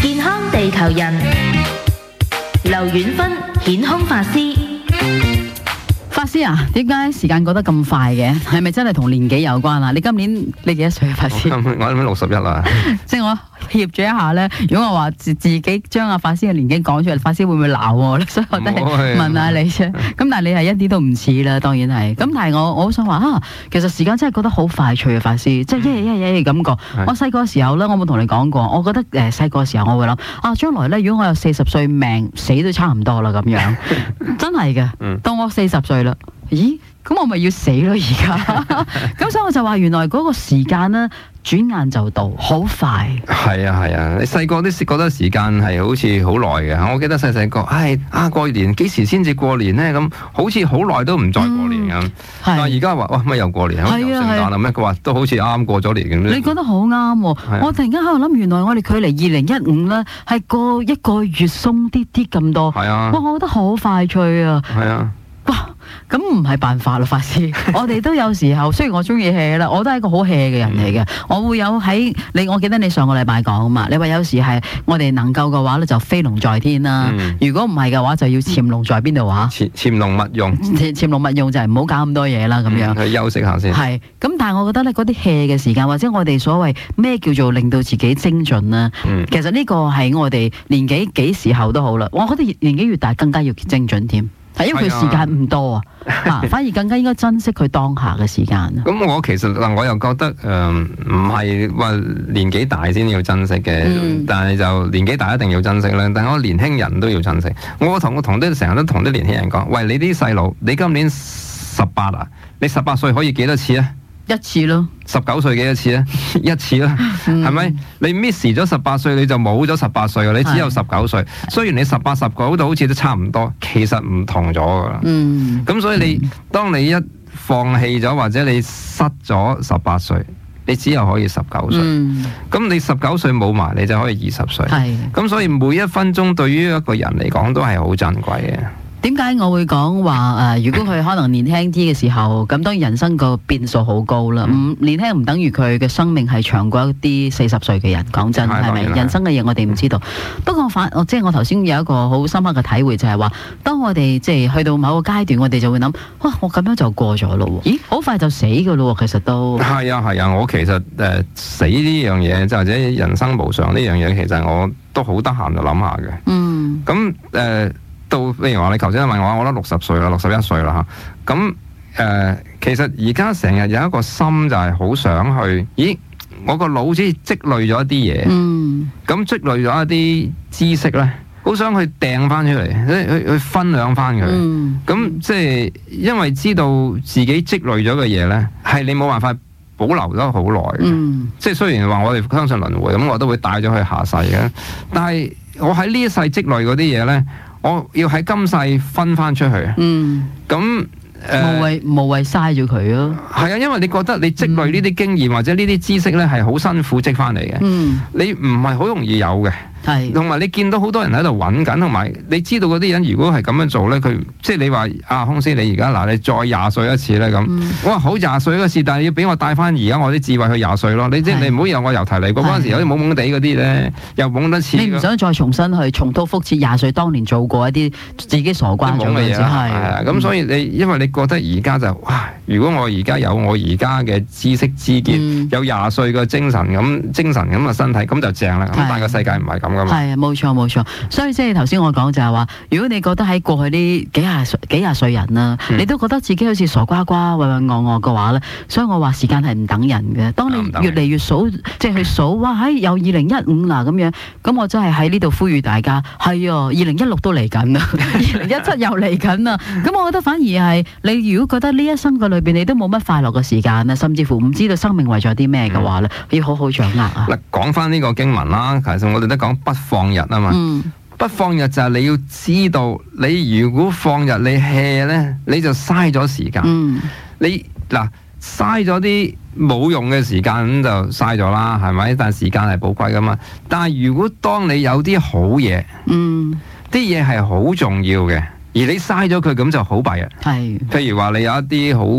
健康地球人，劉遠芬顯空法師。 法師啊，點解時間過得咁快嘅？係咪真係同年紀有關啊？你今年你幾多歲啊，法師？ 我諗61啦。 即係我協咗一下咧，如果我話自己將阿法師嘅年紀講出嚟，法師會唔會鬧我咧？所以我都係問下你啫。咁但係你係一啲都唔似啦，當然係。咁但係我好想話啊，其實時間真係覺得好快脆啊，法師，即係一日感覺。我細個時候咧，我冇同你講過，我覺得細個時候我會諗啊，將來咧如果我有40歲命，死都差唔多啦咁樣，真係嘅。到我40歲啦，咦？咁我咪要死咯而家，咁所以我就話原來嗰個時間咧轉眼就到，好快。 係啊，你細個都覺得時間係好似好耐嘅。我記得細個，過年幾時先至過年咧？咁好似好耐都唔再過年咁。但係而家話哇乜又過年，又聖誕啦咩？佢話都好似啱過咗年咁。 你覺得好啱喎！我突然間喺度諗，原來我哋距離2015咧係過一個月鬆啲咁多。 係啊， 哇！我覺得好快脆啊。 係啊。 哇！咁唔係辦法啦，法師。我哋都有時候，雖然我中意 hea 啦，我都係一個好 hea 嘅人嚟嘅。我會有喺你，我記得你上個禮拜講啊嘛，你話有時係我哋能夠嘅話咧，就飛龍在天啦。如果唔係嘅話，就要潛龍在邊度話？ 潛龍勿用。潛龍勿用就係唔好搞咁多嘢啦，咁樣。 去休息下先。 係。咁但係我覺得咧，嗰啲 hea 嘅時間，或者我哋所謂咩叫做令到自己精進啦，其實呢個係我哋年紀幾時候都好啦。我覺得年紀越大更加要精進添。係因為佢時間唔多啊，反而更加應該珍惜佢當下嘅時間。 咁我其實我又覺得唔係話年紀大先要珍惜嘅，但係就年紀大一定要珍惜啦。但係我年輕人都要珍惜。我成日都同啲年輕人講，喂，你啲細路，你今年18啊？你18歲可以幾多次啊？ 一次咯。 19歲幾多次啊？一次啦，係咪？你 miss 咗18歲，你就冇咗18歲，你只有19歲。雖然你18、19都好似都差唔多，其實唔同咗噶啦。咁所以當你一放棄咗或者你失咗18歲，你只有可以19歲。咁你19歲冇埋，你就可以20歲。咁所以每一分鐘對於一個人嚟講都係好珍貴嘅。 點解我會講話如果佢可能年輕啲嘅時候，咁當然人生個變數好高啦。年輕唔等於佢嘅生命係長過一啲40歲嘅人。講真係咪？人生嘅嘢我哋唔知道。不過即係我頭先有一個好深刻嘅體會，就係話，當我哋即係去到某個階段，我哋就會諗，哇！我咁樣就過咗咯喎。咦？好快就死㗎咯喎，其實都係啊！我其實死呢樣嘢，或者人生無常呢樣嘢，其實我都好得閒就諗下嘅。咁到譬如話你頭先問我，我都60歲啦，61歲啦嚇。咁其實而家成日有一個心就係好想去，咦？我個腦好似積累咗一啲嘢，咁積累咗一啲知識咧，好想去掟翻出嚟，去分享翻佢。咁即係因為知道自己積累咗嘅嘢咧，係你冇辦法保留得好耐嘅。即係雖然話我哋相信輪迴，咁我都會帶咗去下世嘅。但係我喺呢一世積累嗰啲嘢咧，我要喺今世分翻出去，咁無謂嘥咗佢咯。 係啊，因為你覺得你積累呢啲經驗或者呢啲知識咧，係好辛苦積翻嚟嘅，你唔係好容易有嘅。同埋你見到好多人喺度揾緊，同埋你知道嗰啲人如果係咁樣做咧，佢即係你話空師，你而家你再20歲一次咧咁，我話好20歲一次，但係要俾我帶翻而家我啲智慧去20歲咯。你唔好以為我由頭嚟過嗰陣時有啲懵懵地嗰啲咧，又懵得似。 你唔想再重新去重蹈覆轍20歲當年做過一啲自己傻瓜咗嘅嘢。 係咁所以因為你覺得而家就哇，如果我而家有我而家嘅知識知見，有20歲嘅精神咁嘅身體，咁就正啦。咁但係個世界唔係咁。 係啊，冇錯，所以即係頭先我講就係話，如果你覺得喺過去呢幾廿歲人啦，你都覺得自己好似傻瓜瓜、渾渾噩噩嘅話咧，所以我話時間係唔等人嘅。當你越嚟越數，即係去數，哇！有2015啦咁樣，咁我真係喺呢度呼籲大家，係啊，2016都嚟緊啦，2017又嚟緊啦。咁我覺得反而係你如果覺得呢一生嘅裏邊你都冇乜快樂嘅時間啊，甚至乎唔知道生命為咗啲咩嘅話咧，要好好掌握啊。 嗱，講翻呢個經文啦，其實我哋都講不放逸啊嘛，不放逸就係你要知道，你如果放逸你 hea 咧，你就嘥咗時間。你嗱嘥咗啲冇用嘅時間，咁就嘥咗啦，係咪？但係時間係寶貴噶嘛。但係如果當你有啲好嘢，啲嘢係好重要嘅，而你嘥咗佢，咁就好弊啊。譬如話你有一啲好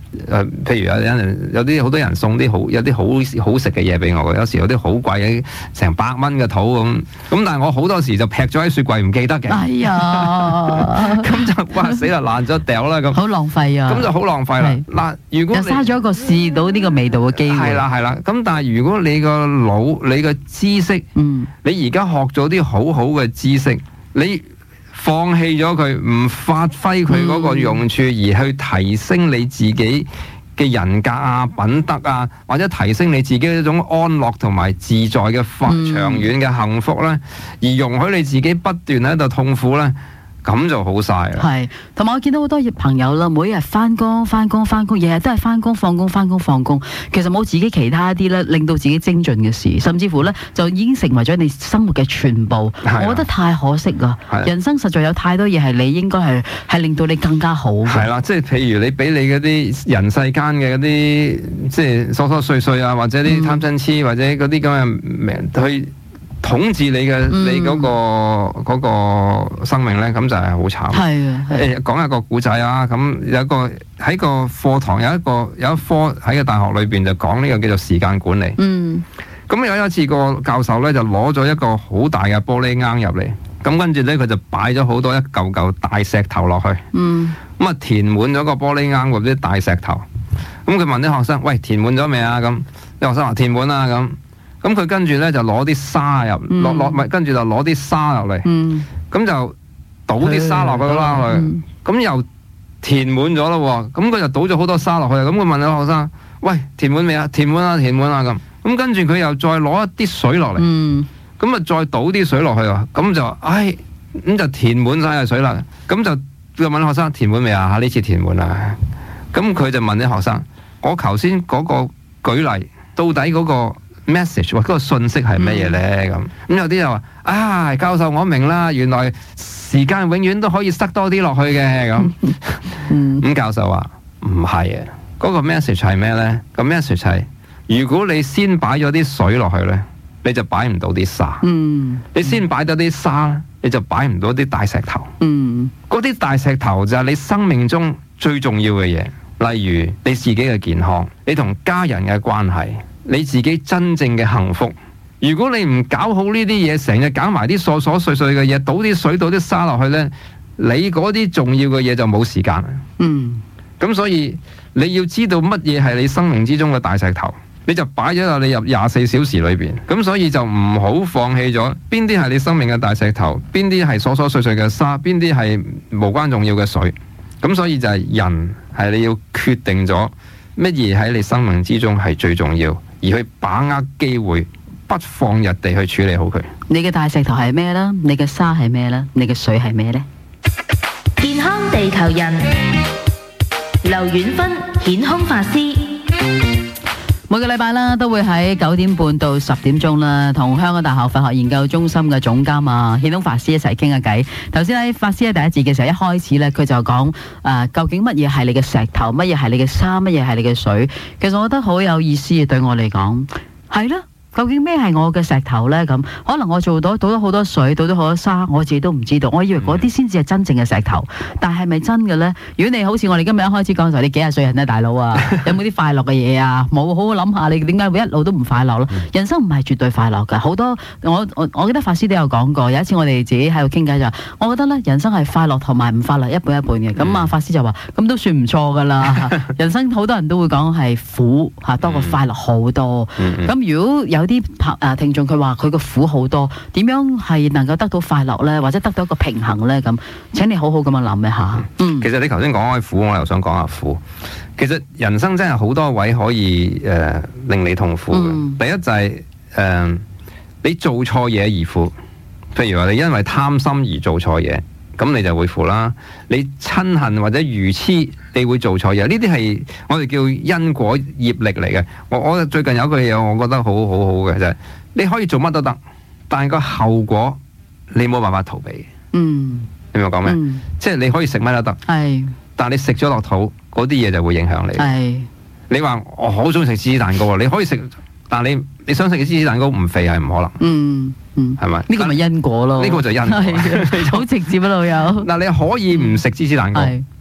譬如有啲好多人送有啲好食嘅嘢俾我嘅，有時有啲好貴嘅成100蚊嘅肚咁，但係我好多時就劈咗喺雪櫃唔記得嘅。 哎呀， 咁就哇死啦，爛咗掉啦咁。好浪費啊！ 咁就好浪費啦。嗱，如果就嘥咗一個試到呢個味道嘅機會。 係啦。咁但係如果你個腦、你嘅知識，你而家學咗啲好好嘅知識，你放棄咗佢，唔發揮佢嗰個用處，而去提升你自己嘅人格啊、品德啊，或者提升你自己一種安樂同埋自在嘅長遠嘅幸福咧，而容許你自己不斷喺度痛苦咧，咁就好晒啦。 係，同埋我見到好多朋友啦，每日翻工，日日都係翻工放工，其實冇自己其他一啲咧，令到自己精進嘅事，甚至乎咧就已經成為咗你生活嘅全部。我覺得太可惜啦。人生實在有太多嘢係你應該係令到你更加好。係啦， 即係譬如你俾你嗰啲人世間嘅嗰啲即係瑣瑣碎啊，或者啲貪嗔痴或者嗰啲咁嘅去統治你嘅你嗰個生命咧，咁就係好慘。係啊，講一個古仔啊，咁有一個喺個課堂有一科喺個大學裏邊就講呢個叫做時間管理。咁有一次個教授咧就攞咗一個好大嘅玻璃罌入嚟，咁跟住咧佢就擺咗好多一嚿嚿大石頭落去。咁啊填滿咗個玻璃罌嗰啲大石頭。咁佢問啲學生：喂，填滿咗未啊？咁啲學生話填滿啦咁。咁佢跟住咧就攞啲沙跟住就攞啲沙落嚟，咁就倒啲沙落去啦，咁又填滿咗咯，咁佢就倒咗好多沙落去，咁佢問咗學生：喂，填滿未啊？填滿啦咁，咁跟住佢又再攞一啲水落嚟，咁啊再倒啲水落去啊，咁就咁就填滿晒嘅水啦，咁就問學生：填滿未啊？呢次填滿啦，咁佢就問啲學生：我頭先嗰個舉例到底嗰個message 嗰個信息係乜嘢咧？咁有啲就話：教授我明啦，原來時間永遠都可以塞多啲落去嘅咁。咁教授話唔係啊，嗰個 message 係咩咧？個 message 係如果你先擺咗啲水落去咧，你就擺唔到啲沙。你先擺咗啲沙，你就擺唔到啲大石頭。嗰啲大石頭就係你生命中最重要嘅嘢，例如你自己嘅健康，你同家人嘅關係，你自己真正嘅幸福。如果你唔搞好呢啲嘢，成日搞埋啲瑣瑣碎碎嘅嘢，倒啲水倒啲沙落去呢，你嗰啲重要嘅嘢就冇時間。咁所以你要知道乜嘢係你生命之中嘅大石頭，你就擺咗落你入24小時裏邊。咁所以就唔好放棄咗邊啲係你生命嘅大石頭，邊啲係瑣瑣碎碎嘅沙，邊啲係無關重要嘅水。咁所以就係人係你要決定咗乜嘢喺你生命之中係最重要，而去把握機會，不放逸地去處理好佢。 你嘅大石頭係咩啦？你嘅沙係咩啦？你嘅水係咩呢？ 健康地球人，劉婉芬顯空法師。 每個禮拜啦，都會喺9點半到10點鐘啦，同香港大學佛學研究中心嘅總監顯空法師一齊傾下偈。頭先喺法師喺第一節嘅時候，一開始咧佢就講究竟乜嘢係你嘅石頭，乜嘢係你嘅沙，乜嘢係你嘅水。其實我覺得好有意思嘅，對我嚟講係啦。究竟咩係我嘅石頭呢？咁可能我倒咗好多水，倒咗好多沙，我自己都唔知道。我以為嗰啲先至係真正嘅石頭，但係咪真嘅呢？如果你好似我哋今日一開始講嘅時候，你幾廿歲人呢，大佬啊，有冇啲快樂嘅嘢啊？冇，好好諗下，你點解會一路都唔快樂咯？人生唔係絕對快樂㗎，好多我記得法師都有講過，有一次我哋自己喺度傾偈就，我覺得呢，人生係快樂同埋唔快樂一半一半嘅。咁法師就話咁都算唔錯㗎啦。人生好多人都會講係苦多過快樂好多。咁如果有啲聽眾佢話佢個苦好多，點樣係能夠得到快樂呢？或者得到一個平衡呢？咁請你好好咁樣諗一下。 其實你頭先講開苦，我又想講下苦。其實人生真係好多位可以令你痛苦嘅。第一就係你做錯嘢而苦，譬如話你因為貪心而做錯嘢，咁你就會苦啦。你親恨或者愚痴，你會做錯嘢，呢啲係我哋叫因果業力嚟嘅。我最近有一句嘢，我覺得好嘅就係，你可以做乜都得，但係個後果你冇辦法逃避。你明我講咩？即係你可以食乜都得，但係你食咗落肚嗰啲嘢就會影響你。你話我好中意食芝士蛋糕，你可以食，但係你想食嘅芝士蛋糕唔肥係唔可能。係咪？ 呢個咪因果咯？ 呢個就因果， 好直接啊，老友。 嗱，你可以唔食芝士蛋糕，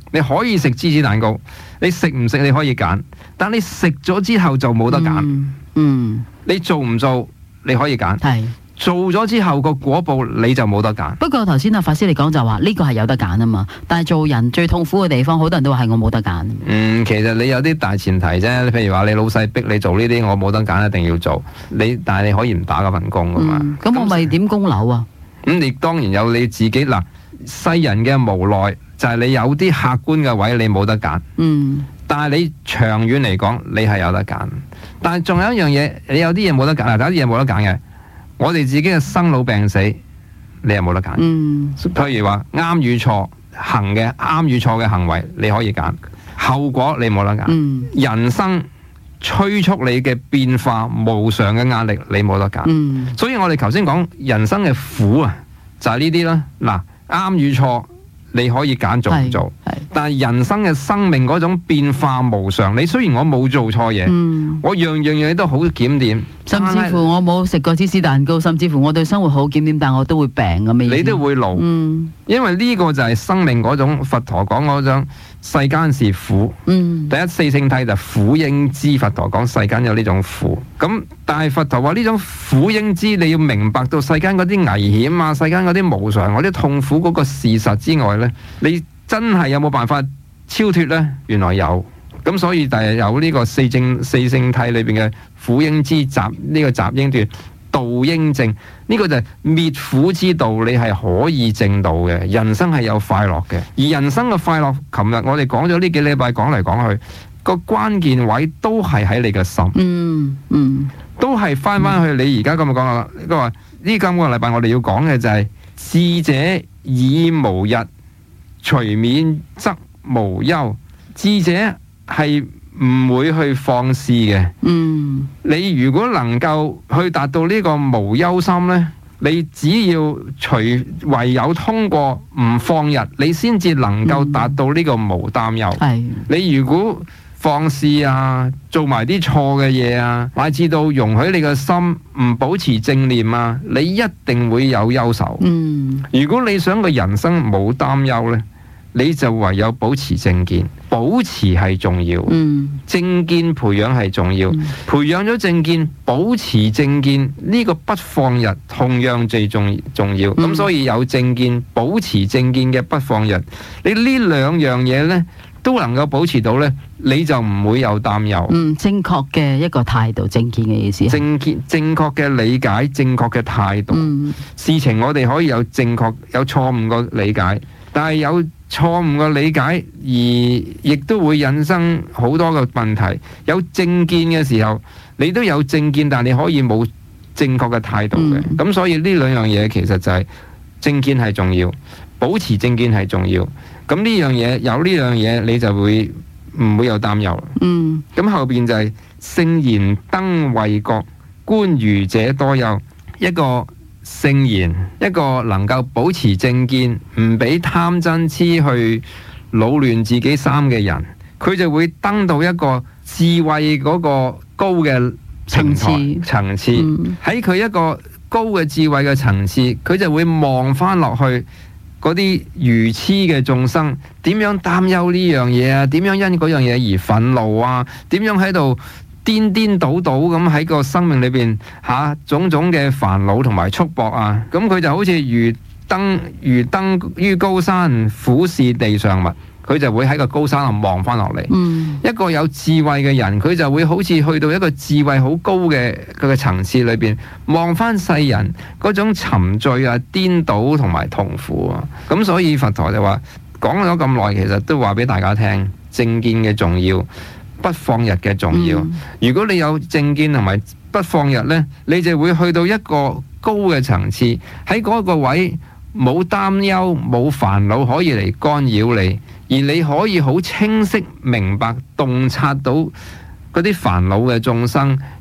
你可以食芝士蛋糕，你食唔食你可以揀，但你食咗之後就冇得揀。你做唔做你可以揀，係做咗之後個果報你就冇得揀。 不過頭先阿法師你講就話呢個係有得揀啊嘛，但係做人最痛苦嘅地方，好多人都話係我冇得揀。 其實你有啲大前提啫，譬如話你老細逼你做呢啲，我冇得揀，一定要做。但係你可以唔打嗰份工噶嘛。 咁我咪點供樓啊？ 你當然有你自己嗱，世人嘅無奈就係你有啲客觀嘅位你冇得揀。但係你長遠嚟講，你係有得揀。但係仲有一樣嘢，你有啲嘢冇得揀，有啲嘢冇得揀嘅。我哋自己嘅生老病死，你又冇得揀。譬如話啱與錯行嘅啱與錯嘅行為，你可以揀，後果你冇得揀。人生催促你嘅變化無常嘅壓力，你冇得揀。所以我哋頭先講人生嘅苦啊，就係呢啲啦。嗱，啱與錯你可以揀做唔做，但係人生嘅生命嗰種變化無常，你雖然我冇做錯嘢，我樣嘢都好檢點， 甚至乎我冇食過芝士蛋糕，甚至乎我對生活好檢點，但我都會病咁嘅。 你都會老，因為呢個就係生命嗰種佛陀講嗰種世間是苦。第一四聖諦就苦應知，佛陀講世間有呢種苦。咁但係佛陀話呢種苦應知，你要明白到世間嗰啲危險啊，世間嗰啲無常、嗰啲痛苦嗰個事實之外呢，你真係有冇辦法超脫呢？原來有。咁所以第日有呢個四聖諦裏邊嘅苦應知集，呢個集應斷，道應證，呢個就係滅苦之道，你係可以證到嘅。人生係有快樂嘅，而人生嘅快樂，琴日我哋講咗呢幾禮拜講嚟講去，個關鍵位都係喺你嘅心。都係翻去你而家咁講啦。呢個今個禮拜我哋要講嘅就係智者以無日，除免則無憂。智者係唔會去放肆嘅。你如果能夠去達到呢個無憂心呢，你只要唯有通過唔放逸，你先至能夠達到呢個無擔憂。你如果放肆啊，做埋啲錯嘅嘢啊，乃至到容許你個心唔保持正念啊，你一定會有憂愁。如果你想個人生冇擔憂呢，你就唯有保持正見，保持係重要。正見培養係重要，培養咗正見，保持正見呢個不放逸同樣最重要。咁所以有正見，保持正見嘅不放逸，你呢兩樣嘢呢都能夠保持到呢，你就唔會有擔憂。 正確嘅一個態度，正見嘅意思。 正確嘅理解，正確嘅態度。事情我哋可以有正確有錯誤嘅理解，但係有錯誤嘅理解而亦都會引申好多嘅問題。有正見嘅時候，你都有正見，但係你可以冇正確嘅態度嘅。咁所以呢兩樣嘢其實就係正見係重要，保持正見係重要。咁呢樣嘢有呢樣嘢，你就會唔會有擔憂。咁後邊就係聖賢登慧覺，觀愚者多憂。一個聖賢，一個能夠保持正見，唔俾貪嗔痴去擾亂自己心嘅人，佢就會登到一個智慧嗰個高嘅層次。喺佢一個高嘅智慧嘅層次，佢就會望翻落去嗰啲愚痴嘅眾生點樣擔憂呢樣嘢啊？點樣因嗰樣嘢而憤怒啊？點樣喺度顛倒咁喺個生命裏邊種種嘅煩惱同埋束縛啊？咁佢就好似如登於高山，俯視地上物。佢就會喺個高山度望翻落嚟。一個有智慧嘅人，佢就會好似去到一個智慧好高嘅佢嘅層次裏邊，望翻世人嗰種沉醉啊、顛倒同埋痛苦啊。咁所以佛陀就話講咗咁耐，其實都話俾大家聽正見嘅重要，不放逸嘅重要。如果你有正見同埋不放逸呢，你就會去到一個高嘅層次，喺嗰個位冇擔憂、冇煩惱可以嚟干擾你。而你可以好清晰明白洞察到嗰啲煩惱嘅眾生，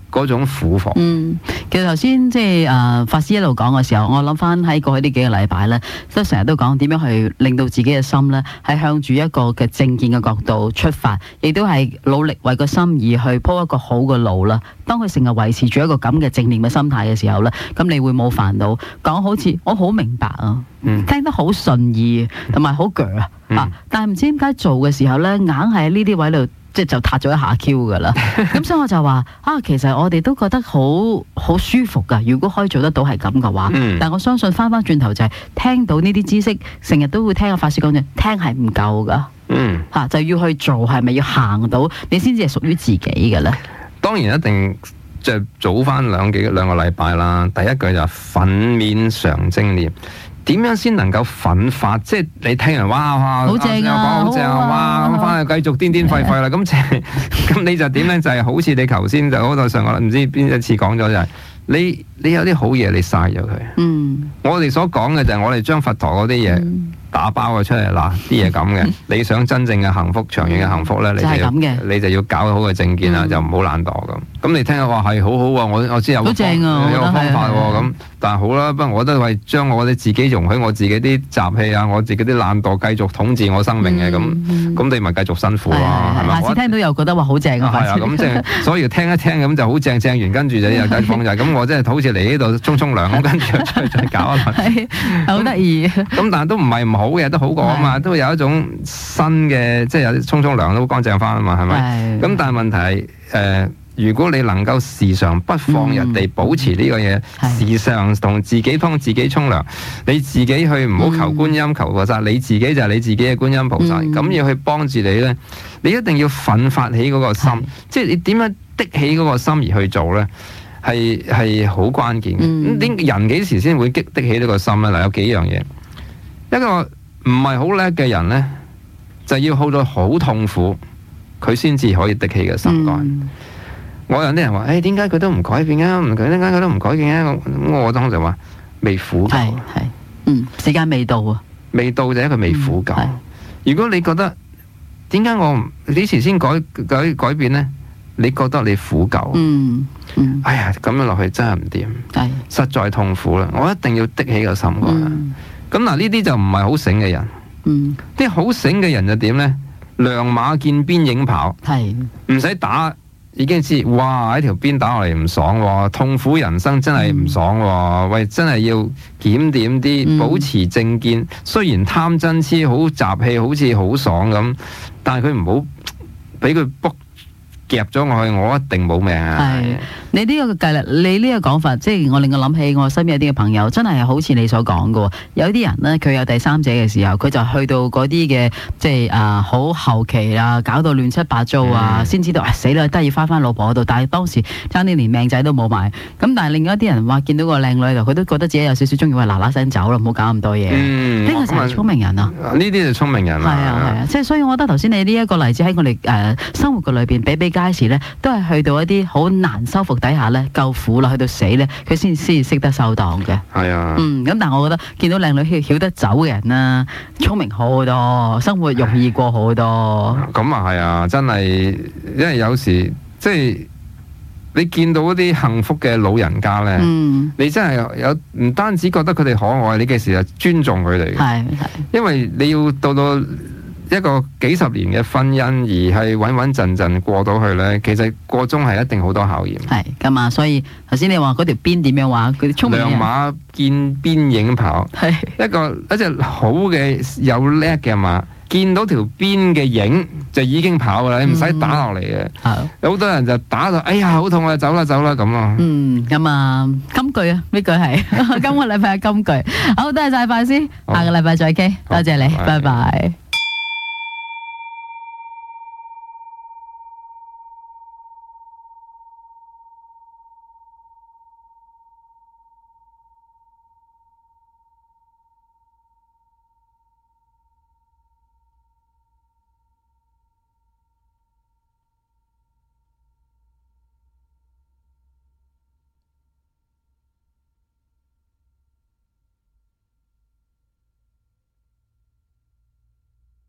嗰種苦況。 其實頭先即係法師一路講嘅時候，我諗翻喺過去呢幾個禮拜咧，都成日都講點樣去令到自己嘅心咧係向住一個嘅正見嘅角度出發，亦都係努力為個心意去鋪一個好嘅路啦。當佢成日維持住一個咁嘅正念嘅心態嘅時候咧，咁你會冇煩惱。講好似我好明白啊，聽得好順意，同埋好鋸啊，但係唔知點解做嘅時候咧，硬係喺呢啲位度。即係就撻咗一下 Q 噶啦，咁所以我就話其實我哋都覺得好舒服噶。如果可以做得到係咁嘅話，但我相信翻轉頭就係聽到呢啲知識，成日都會聽個法師講嘅，聽係唔夠噶，就要去做，係咪要行到你先至係屬於自己嘅咧？ 當然一定即係早翻兩個禮拜啦。第一句就奮勉常正念。點樣先能夠奮發？即係你聽人哇好正啊， 好正啊，哇咁翻去繼續癲廢啦。咁你就點咧？就係好似你頭先就嗰度上個唔知邊一次講咗就係你有啲好嘢你嘥咗佢。我哋所講嘅就係我哋將佛陀嗰啲嘢打包咗出嚟嗱，啲嘢咁嘅。你想真正嘅幸福、長遠嘅幸福咧，你就要搞好個正見啦，就唔好懶惰咁。咁你聽下話係好好喎，我知有個方法喎咁。但係好啦，不過我都係將我哋自己容許我自己啲習氣啊，我自己啲懶惰繼續統治我生命嘅咁你咪繼續辛苦咯，係咪？ 下次聽到又覺得話好正啊！ 係啊，咁即係所以聽一聽咁就好正完，跟住就又繼續放就係咁。我真係好似嚟呢度沖涼咁，跟住再搞一輪， 好得意。 咁但係都唔係唔好嘅，都好過啊嘛，都有一種新嘅，即係有啲沖涼都乾淨翻啊嘛，係咪？咁但係問題係如果你能夠時常不放逸地保持呢個嘢，時常同自己幫自己沖涼，你自己去唔好求觀音求菩薩，你自己就係你自己嘅觀音菩薩，咁要去幫住你呢，你一定要奮發起嗰個心，即係你點樣的起嗰個心而去做呢？係好關鍵嘅。人幾時先會的起呢個心呢？嗱，有幾樣嘢，一個唔係好叻嘅人呢，就要去到好痛苦，佢先至可以的起個心肝。我有啲人話，點解佢都唔改變啊？點解佢都唔改變啊？我當時話未苦夠， 時間未到啊， 未到就係佢未苦夠。如果你覺得點解我幾時先改變呢？你覺得你苦夠，哎呀，咁樣落去真係唔掂，實在痛苦啦！我一定要的起個心肝。咁嗱，呢啲就唔係好醒嘅人。啲好醒嘅人就點呢？亮馬見鞭影跑，唔使打。已經知，哇！喺條邊打落嚟唔爽喎，痛苦人生真係唔爽喎。喂，真係要檢點啲，保持正見。雖然貪嗔痴好雜氣，好似好爽咁，但係佢唔好俾佢夾咗我去，我一定冇命啊！你呢個計略，你呢個講法，即係我令我諗起我身邊有啲嘅朋友，真係好似你所講嘅。有啲人呢，佢有第三者嘅時候，佢就去到嗰啲嘅，即係好後期啊，搞到亂七八糟啊，先知道死啦，都係要翻老婆嗰度。但係當時差啲連命仔都冇埋。咁但係另外一啲人話見到個靚女喺度，佢都覺得自己有少少中意，話嗱嗱聲走啦，唔好搞咁多嘢。呢個就係聰明人啊！呢啲就聰明人啦。係啊，即係所以我覺得頭先你呢一個例子喺我哋生活嘅裏邊比比皆是咧，都係去到一啲好難修復底下咧，夠苦啦，去到死咧，佢先識得收檔嘅。係啊。咁但係我覺得見到靚女曉得走嘅人啦，聰明好多，生活容易過好多。咁啊係啊，真係，因為有時即係你見到嗰啲幸福嘅老人家咧，你真係有唔單止覺得佢哋可愛，你嘅時候尊重佢哋。係，因為你要到一個幾十年嘅婚姻而係穩陣過到去呢，其實過中係一定好多考驗。係咁啊，所以頭先你話嗰條鞭點樣話？佢聰明人。亮馬見鞭影跑。係一隻好嘅有叻嘅馬，見到條鞭嘅影就已經跑噶啦，你唔使打落嚟嘅。有好多人就打到，哎呀好痛啊，走啦咁啊。咁啊，金句啊，呢句係今個禮拜嘅金句。好，多謝晒法師，下個禮拜再傾。多謝你，拜拜。